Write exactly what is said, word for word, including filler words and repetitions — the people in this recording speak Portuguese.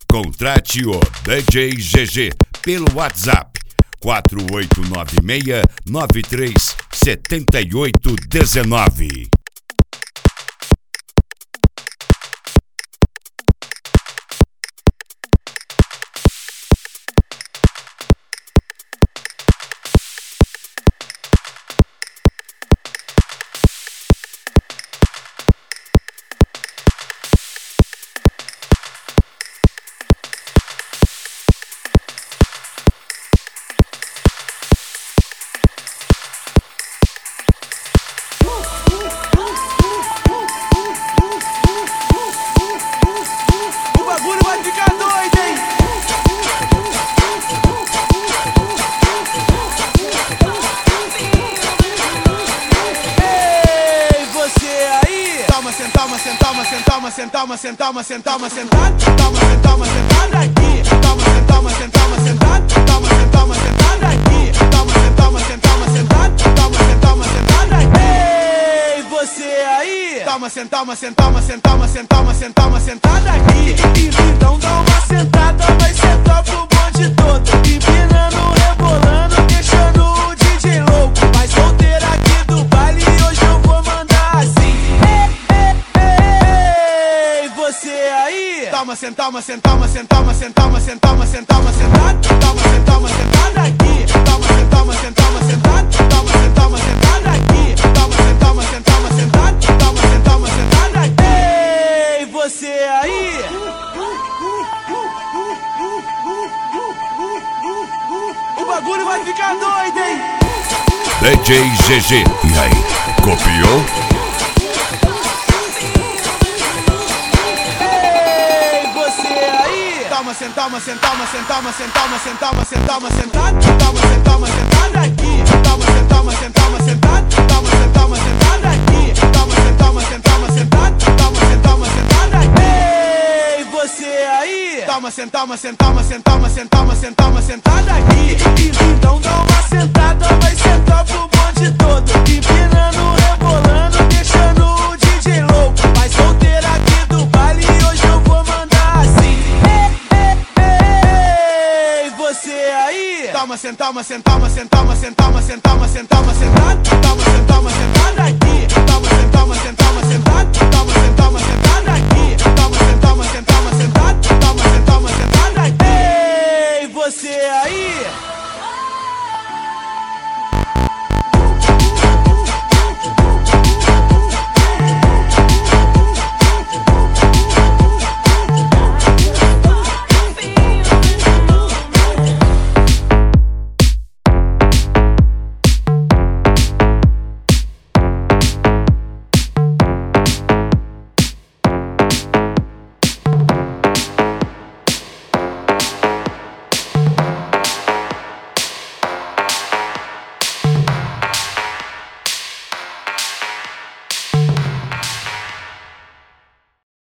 Contrate o D J G G pelo WhatsApp quatro oito nove seis nove três sete oito um nove. Toma, sentama, sentama, sentama, sentado. Toma, sentama, sentada aqui. Toma, sentama, sentama, sentado. Toma, sentama, sentada aqui. Toma, sentama, sentama, sentado. Toma, sentama, sentada aqui. Ei, você aí. Toma, sentama, sentama, sentama, sentama, sentama, sentada aqui. Então dá uma sentada, vai sentar pro bonde todo. Empinando, rebolando, deixando o D J louco. Vai solteira aqui do baile e hoje eu vou mandar assim. Você aí. Toma, sentama, sentama, sentama, sentama, sentama, sentama, sentado. Toma, sentama, sentada aqui. Toma, sentama, sentama, sentado. Toma, sentama, sentada aqui. Toma, sentama, sentama, sentado. Toma, sentama, sentada aqui. Ei, você aí. O bagulho vai ficar doido, hein? D J G G. E aí, copiou? Toma, sentama, sentama, sentama, sentama, sentama, sentama, sentado. Toma, sentama, sentada aqui. Toma, sentama, sentama, sentado. Toma, sentama, sentada aqui. Toma, sentama, sentama, sentado. Toma, sentama, sentada aqui. Ei, você aí. Toma, sentama, sentama, sentama, sentama, sentama, sentada aqui. Então dá uma sentada, vai sentar pro bonde todo. Empinando, rebolando, deixando o D J louco. Vai solteira aqui do baile e hoje eu vou mandar assim. Você aí. Toma, sentama, sentama, sentama, sentama, sentama, sentama, sentado. Toma, sentama, sentada aqui. Toma, sentama, sentama, sentado. Toma, sentama, sentada aqui. Toma, sentama.